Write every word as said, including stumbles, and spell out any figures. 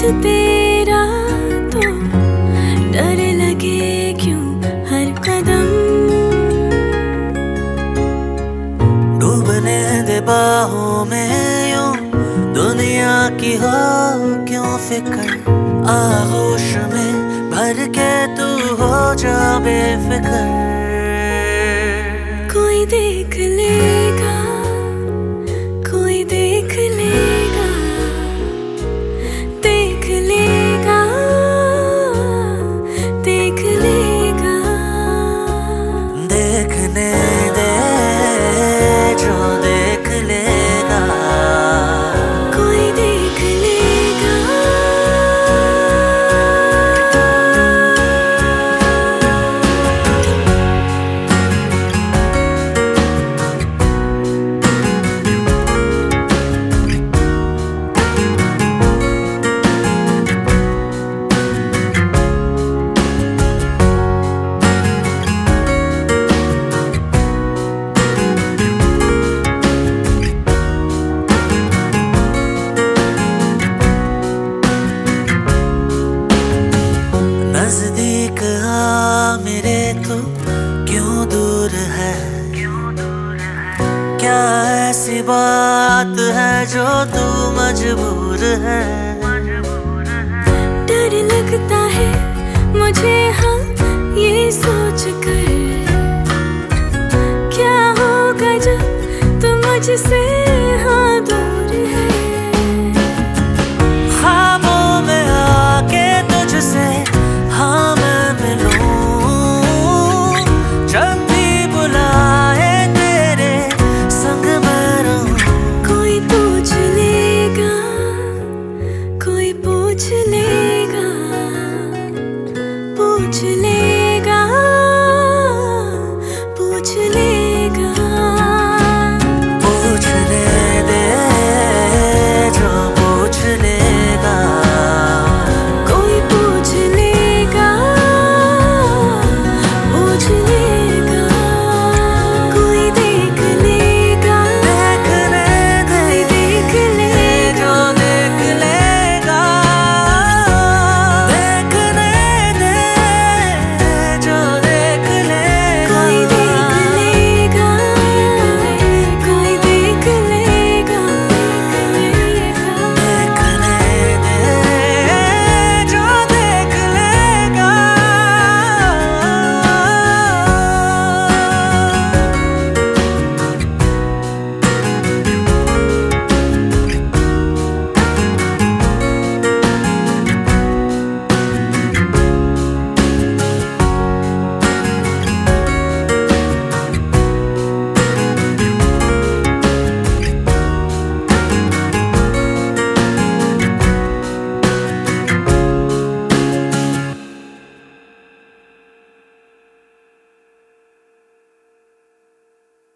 तेरा तो डर लगे क्यों हर कदम। डूबने दे बाहों में यूं दुनिया की हो क्यों फिक्र, आगोश में भर के तू हो जा बेफिक्र। कोई देख लेगा, कोई देख लेगा, देख लेगा, देख लेगा। देखने दे जो देख लेगा, कोई देख लेगा। नजदीक आ मेरे तू क्यों दूर है, क्या ऐसी बात है जो तू मजबूर है। डर लगता है मुझे हाँ ये सोच